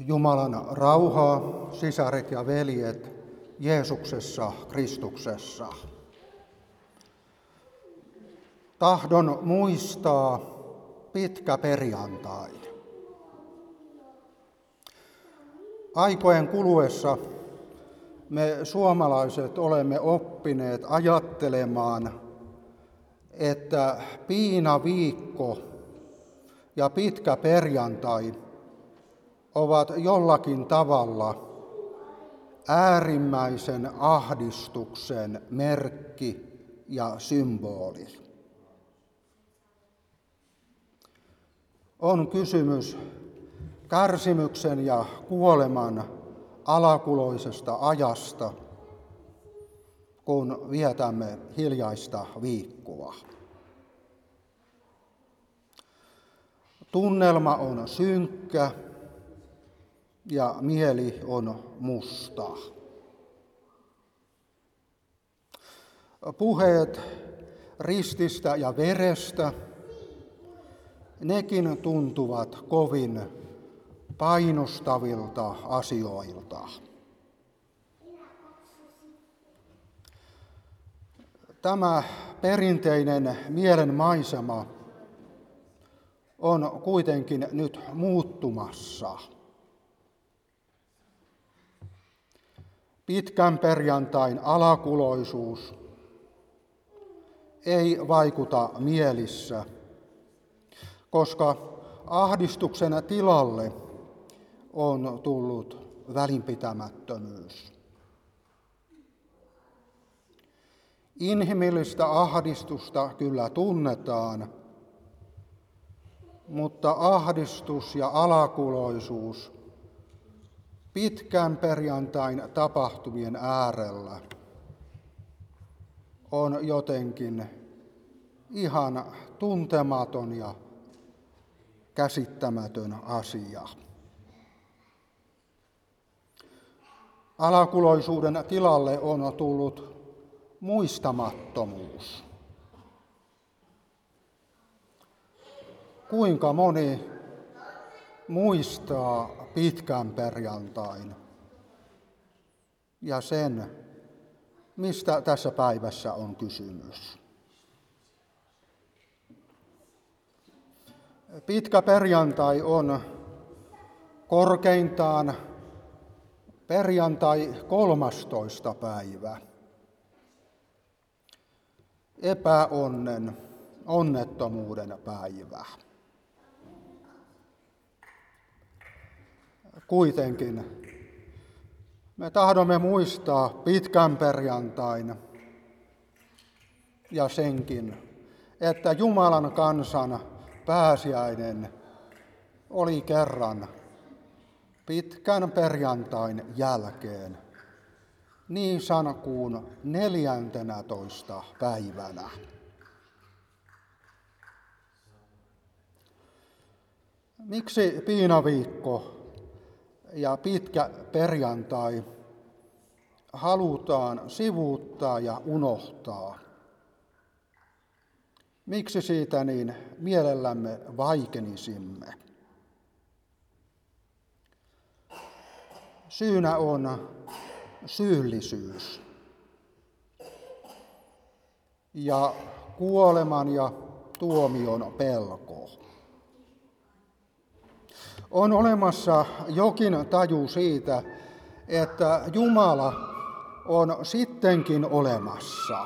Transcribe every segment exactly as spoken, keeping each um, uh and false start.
Jumalan rauhaa, sisaret ja veljet, Jeesuksessa, Kristuksessa. Tahdon muistaa pitkä perjantai. Aikojen kuluessa me suomalaiset olemme oppineet ajattelemaan, että piinaviikko ja pitkä perjantai ovat jollakin tavalla äärimmäisen ahdistuksen merkki ja symboli. On kysymys kärsimyksen ja kuoleman alakuloisesta ajasta, kun vietämme hiljaista viikkoa. Tunnelma on synkkä ja mieli on musta. Puheet rististä ja verestä, nekin tuntuvat kovin painostavilta asioilta. Tämä perinteinen mielenmaisema on kuitenkin nyt muuttumassa. Pitkän perjantain alakuloisuus ei vaikuta mielissä, koska ahdistuksen tilalle on tullut välinpitämättömyys. Inhimillistä ahdistusta kyllä tunnetaan, mutta ahdistus ja alakuloisuus pitkän perjantain tapahtumien äärellä on jotenkin ihan tuntematon ja käsittämätön asia. Alakuloisuuden tilalle on tullut muistamattomuus. Kuinka moni muistaa pitkän perjantain ja sen, mistä tässä päivässä on kysymys? Pitkä perjantai on korkeintaan perjantai kolmastoista päivä. Epäonnen, onnettomuuden päivä. Kuitenkin me tahdomme muistaa pitkän perjantain ja senkin, että Jumalan kansan pääsiäinen oli kerran pitkän perjantain jälkeen niin sankuun neljäntenätoista päivänä. Miksi piinaviikko ja pitkä perjantai halutaan sivuuttaa ja unohtaa? Miksi siitä niin mielellämme vaikenisimme? Syynä on syyllisyys ja kuoleman ja tuomion pelko. On olemassa jokin taju siitä, että Jumala on sittenkin olemassa.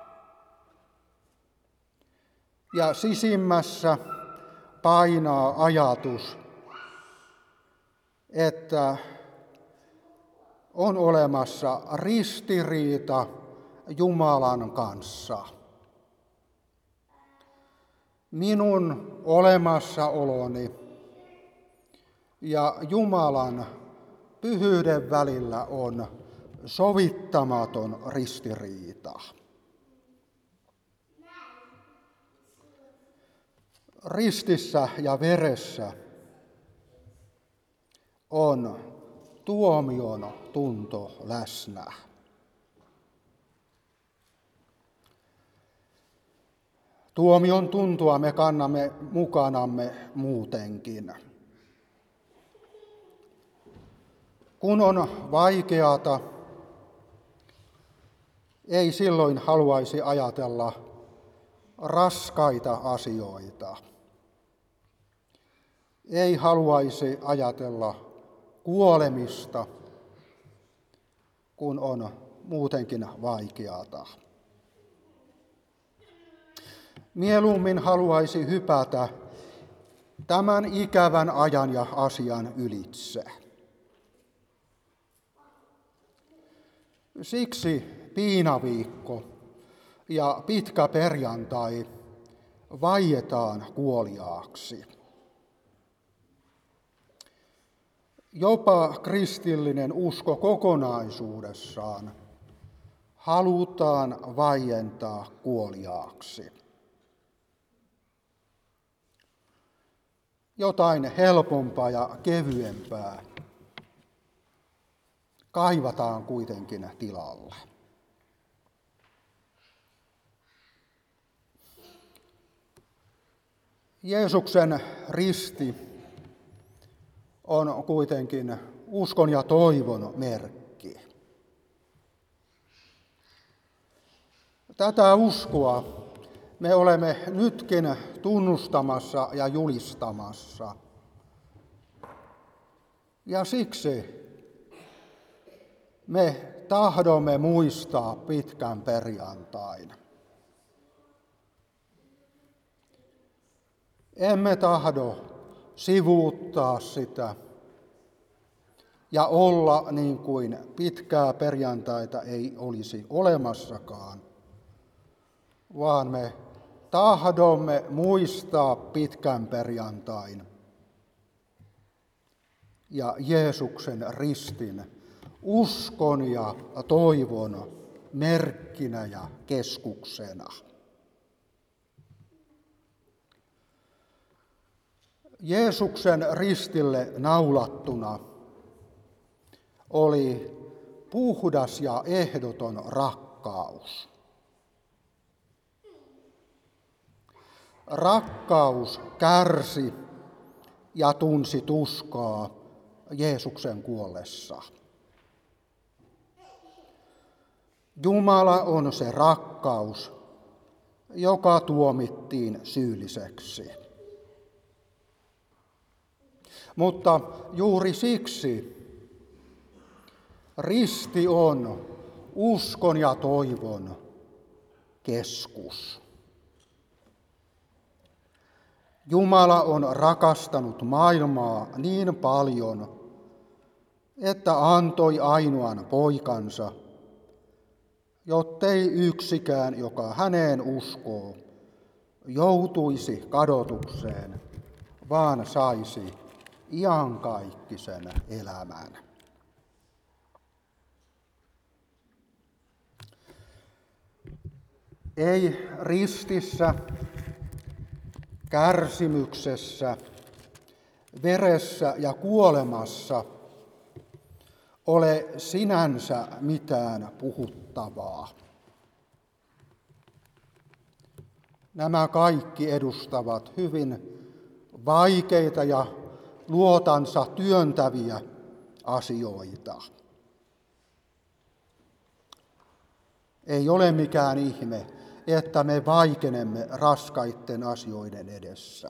Ja sisimmässä painaa ajatus, että on olemassa ristiriita Jumalan kanssa. Minun olemassaoloni ja Jumalan pyhyyden välillä on sovittamaton ristiriita. Ristissä ja veressä on tuomion tunto läsnä. Tuomion tuntua me kannamme mukanamme muutenkin. Kun on vaikeata, ei silloin haluaisi ajatella raskaita asioita. Ei haluaisi ajatella kuolemista, kun on muutenkin vaikeata. Mieluummin haluaisi hypätä tämän ikävän ajan ja asian ylitse. Siksi piinaviikko ja pitkä perjantai vaietaan kuoliaaksi. Jopa kristillinen usko kokonaisuudessaan halutaan vaientaa kuoliaaksi. Jotain helpompaa ja kevyempää kaivataan kuitenkin tilalle. Jeesuksen risti on kuitenkin uskon ja toivon merkki. Tätä uskoa me olemme nytkin tunnustamassa ja julistamassa. Ja siksi me tahdomme muistaa pitkän perjantain. Emme tahdo sivuuttaa sitä ja olla niin kuin pitkää perjantaita ei olisi olemassakaan, vaan me tahdomme muistaa pitkän perjantain ja Jeesuksen ristin uskon ja toivon merkkinä ja keskuksena. Jeesuksen ristille naulattuna oli puhdas ja ehdoton rakkaus. Rakkaus kärsi ja tunsi tuskaa Jeesuksen kuollessa. Jumala on se rakkaus, joka tuomittiin syylliseksi. Mutta juuri siksi risti on uskon ja toivon keskus. Jumala on rakastanut maailmaa niin paljon, että antoi ainoan poikansa, jottei yksikään, joka häneen uskoo, joutuisi kadotukseen, vaan saisi iankaikkisen elämän. Ei ristissä, kärsimyksessä, veressä ja kuolemassa ole sinänsä mitään puhuttavaa. Nämä kaikki edustavat hyvin vaikeita ja luotansa työntäviä asioita. Ei ole mikään ihme, että me vaikenemme raskaitten asioiden edessä.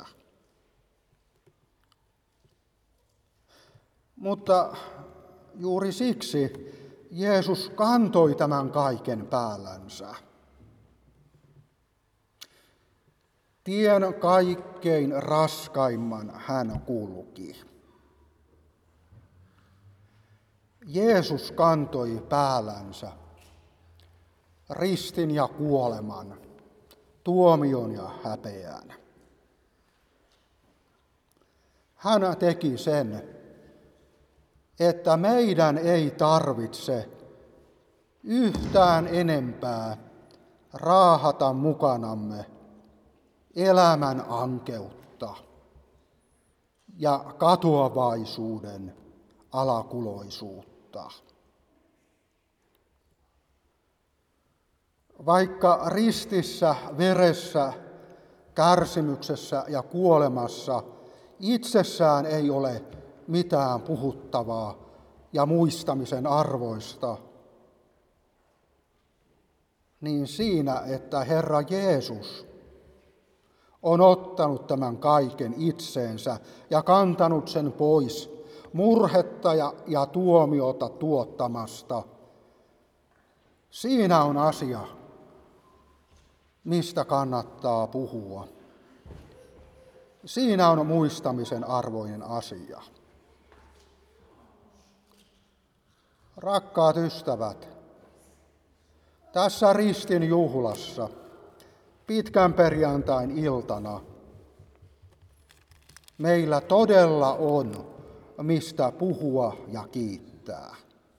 Mutta juuri siksi Jeesus kantoi tämän kaiken päällänsä. Tien kaikkein raskaimman hän kulki. Jeesus kantoi päällänsä ristin ja kuoleman, tuomion ja häpeän. Hän teki sen, että meidän ei tarvitse yhtään enempää raahata mukanamme elämän ankeutta ja katoavaisuuden alakuloisuutta. Vaikka ristissä, veressä, kärsimyksessä ja kuolemassa itsessään ei ole mitään puhuttavaa ja muistamisen arvoista, niin siinä, että Herra Jeesus on ottanut tämän kaiken itseensä ja kantanut sen pois murhetta ja, ja tuomiota tuottamasta. Siinä on asia, mistä kannattaa puhua. Siinä on muistamisen arvoinen asia. Rakkaat ystävät, tässä ristin juhlassa, pitkän perjantain iltana, meillä todella on mistä puhua ja kiittää.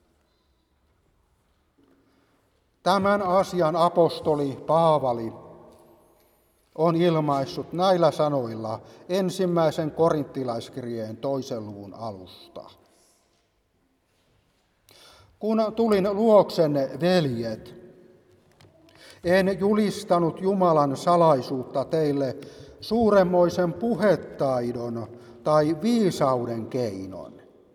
Tämän asian apostoli Paavali on ilmaissut näillä sanoilla ensimmäisen korinttilaiskirjeen toisen luvun alusta. Kun tulin luoksenne, veljet, en julistanut Jumalan salaisuutta teille suuremmoisen puhetaidon tai viisauden keinon.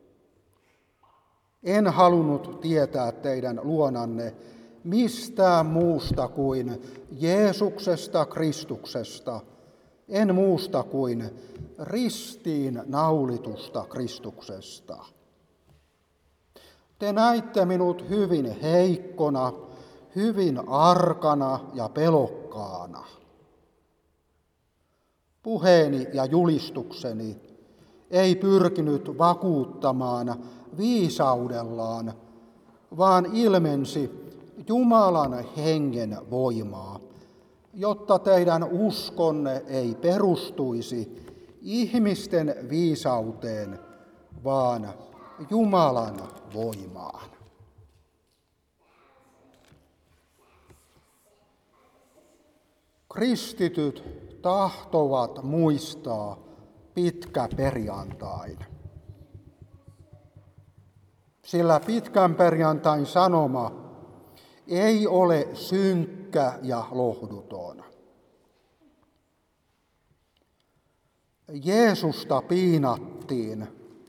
En halunnut tietää teidän luonanne mistään muusta kuin Jeesuksesta Kristuksesta, en muusta kuin ristiin naulitusta Kristuksesta. Te näitte minut hyvin heikkona, hyvin arkana ja pelokkaana. Puheeni ja julistukseni ei pyrkinyt vakuuttamaan viisaudellaan, vaan ilmensi Jumalan hengen voimaa, jotta teidän uskonne ei perustuisi ihmisten viisauteen, vaan Jumalan voimaan. Kristityt tahtovat muistaa pitkä perjantain, sillä pitkän perjantain sanoma ei ole synkkä ja lohduton. Jeesusta piinattiin,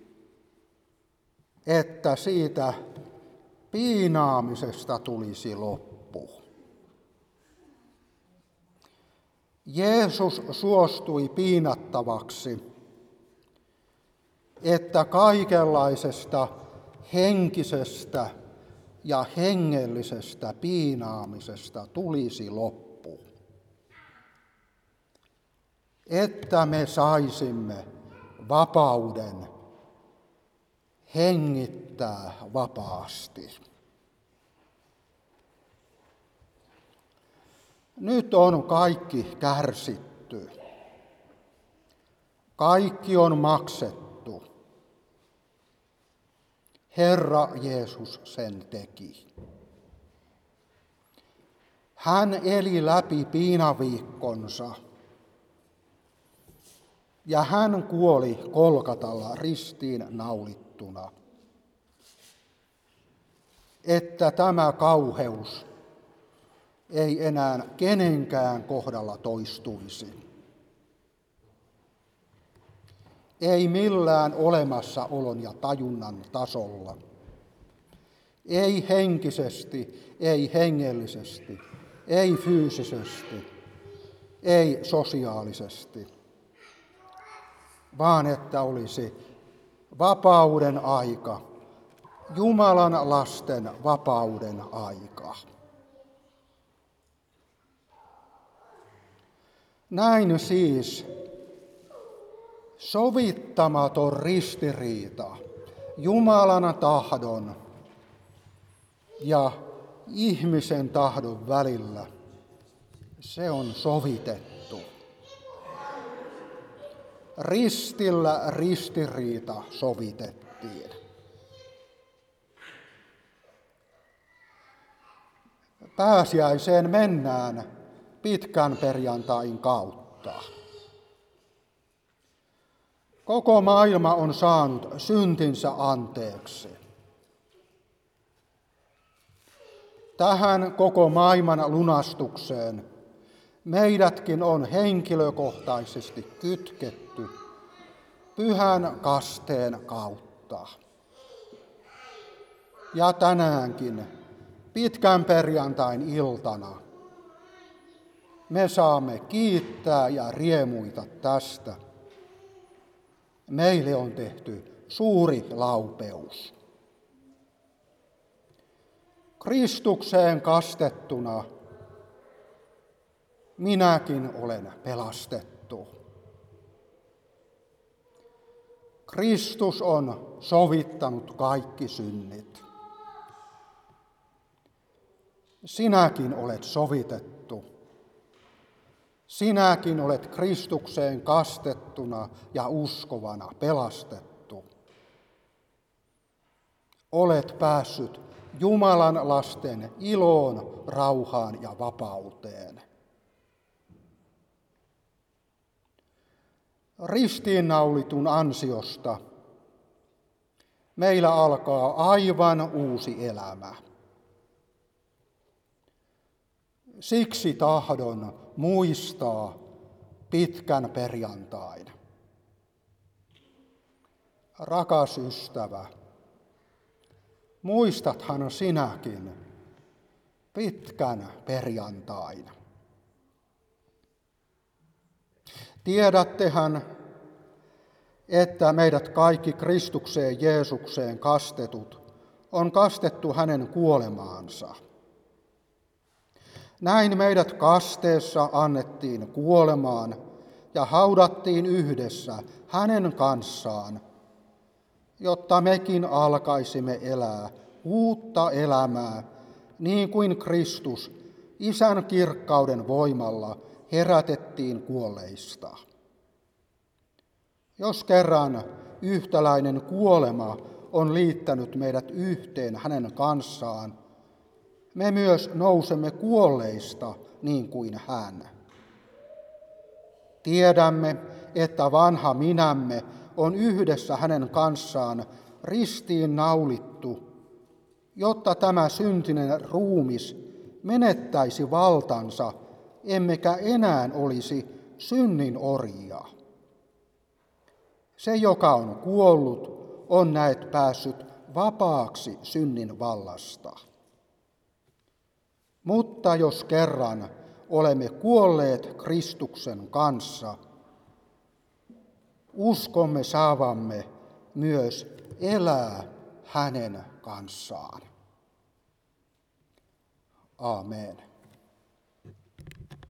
että siitä piinaamisesta tulisi loppu. Jeesus suostui piinattavaksi, että kaikenlaisesta henkisestä ja hengellisestä piinaamisesta tulisi loppu, että me saisimme vapauden hengittää vapaasti. Nyt on kaikki kärsitty. Kaikki on maksettu. Herra Jeesus sen teki. Hän eli läpi piinaviikkonsa ja hän kuoli Kolkatalla ristiin naulittuna, että tämä kauheus ei enää kenenkään kohdalla toistuisi. Ei millään olemassaolon ja tajunnan tasolla. Ei henkisesti, ei hengellisesti, ei fyysisesti, ei sosiaalisesti, vaan että olisi vapauden aika, Jumalan lasten vapauden aika. Näin siis sovittamaton ristiriita Jumalan tahdon ja ihmisen tahdon välillä, se on sovitettu. Ristillä ristiriita sovitettiin. Pääsiäiseen mennään pitkän perjantain kautta. Koko maailma on saanut syntinsä anteeksi. Tähän koko maailman lunastukseen meidätkin on henkilökohtaisesti kytketty pyhän kasteen kautta. ja tänäänkin pitkän perjantain iltana me saamme kiittää ja riemuita tästä. Meille on tehty suuri laupeus. Kristukseen kastettuna minäkin olen pelastettu. Kristus on sovittanut kaikki synnit. Sinäkin olet sovitettu. Sinäkin olet Kristukseen kastettuna ja uskovana pelastettu. Olet päässyt Jumalan lasten iloon, rauhaan ja vapauteen. Ristiinnaulitun ansiosta meillä alkaa aivan uusi elämä. Siksi tahdon muistaa pitkän perjantain. Rakas ystävä, muistathan sinäkin pitkän perjantain. Tiedättehän, että meidät kaikki Kristukseen Jeesukseen kastetut on kastettu hänen kuolemaansa. Näin meidät kasteessa annettiin kuolemaan ja haudattiin yhdessä hänen kanssaan, jotta mekin alkaisimme elää uutta elämää, niin kuin Kristus Isän kirkkauden voimalla herätettiin kuolleista. Jos kerran yhtäläinen kuolema on liittänyt meidät yhteen hänen kanssaan, me myös nousemme kuolleista niin kuin hän. Tiedämme, että vanha minämme on yhdessä hänen kanssaan ristiin naulittu, jotta tämä syntinen ruumis menettäisi valtansa, emmekä enää olisi synnin orjia. Se, joka on kuollut, on näet päässyt vapaaksi synnin vallasta. Mutta jos kerran olemme kuolleet Kristuksen kanssa, uskomme saavamme myös elää hänen kanssaan. Aamen.